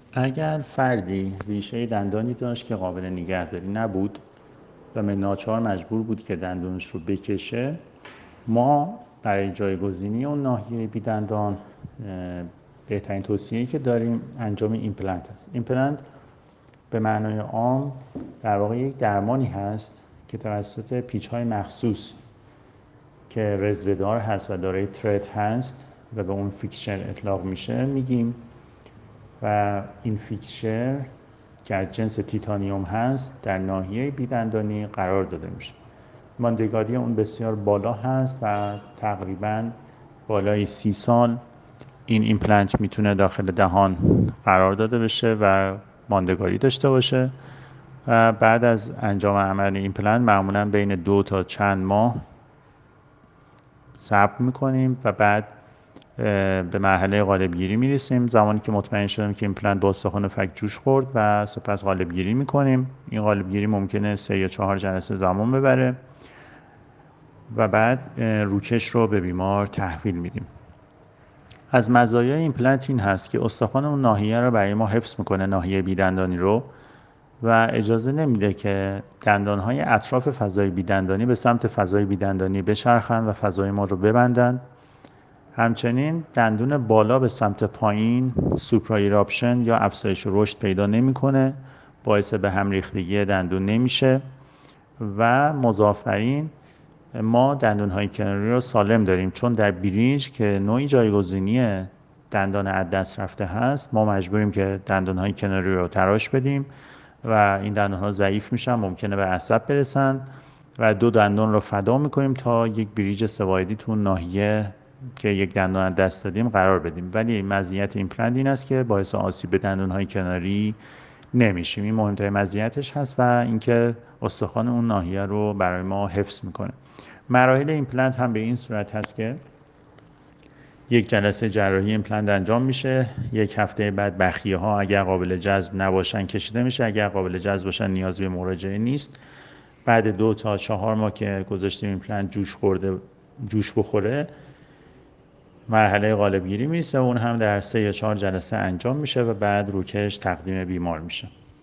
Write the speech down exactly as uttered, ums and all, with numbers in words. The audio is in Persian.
اگر فردی ریشه دندانی داشت که قابل نگهداری نبود و به ناچار مجبور بود که دندونش رو بکشه، ما برای جایگزینی اون ناحیه بی دندان بهترین توصیه‌ای که داریم انجام ایمپلنت است. ایمپلنت به معنای عام در واقع یک درمانی هست که توسط پیچ‌های مخصوص که رزوه‌دار هست و دارای ترد هست و به اون فیکسچر اطلاق میشه میگیم، و این فیکسچر که از جنس تیتانیوم هست در ناحیه بیدندانی قرار داده میشه. ماندگاری اون بسیار بالا هست و تقریباً بالای سی سال این ایمپلنت میتونه داخل دهان قرار داده بشه و ماندگاری داشته باشه و بعد از انجام عمل ایمپلنت معمولاً بین دو تا چند ماه صبر میکنیم و بعد به مرحله قالبگیری میرسیم. زمانی که مطمئن شدیم که ایمپلنت با استخوان فک جوش خورد و سپس قالبگیری میکنیم. این قالبگیری ممکنه سه یا چهار جلسه زمان ببره و بعد روکش رو به بیمار تحویل میدیم. از مزایای ایمپلنت این هست که استخوان اون ناحیه رو برای ما حفظ میکنه، ناحیه بیدندانی رو، و اجازه نمیده که دندانهای اطراف فضای بیدندانی به سمت فضای بیدندانی بچرخن و فضای ما رو ببندن. همچنین دندون بالا به سمت پایین سوپرا ایراپشن یا افزایش رشد پیدا نمیکنه، باعث به هم ریختگی دندون نمیشه و مضافرین ما دندونهای کناری رو سالم داریم، چون در بریج که نوعی جایگزینی دندان از دست رفته هست ما مجبوریم که دندونهای کناری رو تراش بدیم و این دندانها ضعیف میشن، ممکنه به عصب برسن و دو دندان رو فدا میکنیم تا یک بریج سه‌واحدی تو ناحیه که یک دندان از دست دادیم قرار بدیم. ولی مزیت ایمپلنت این است که باعث آسیب به دندونهای کناری نمیشیم. این مهمترین مزیتش هست و اینکه استخوان اون ناحیه رو برای ما حفظ میکنه. مراحل ایمپلنت هم به این صورت هست که یک جلسه جراحی ایمپلنت انجام میشه، یک هفته بعد بخیه ها اگر قابل جذب نباشن کشیده میشه، اگر قابل جذب باشن نیازی به مراجعه نیست. بعد دو تا چهار ماه که گذاشتیم ایمپلنت جوش خورده جوش بخوره مرحله قالبگیری میرسه، اون هم در سه یا چهار جلسه انجام میشه و بعد روکش تقدیم بیمار میشه.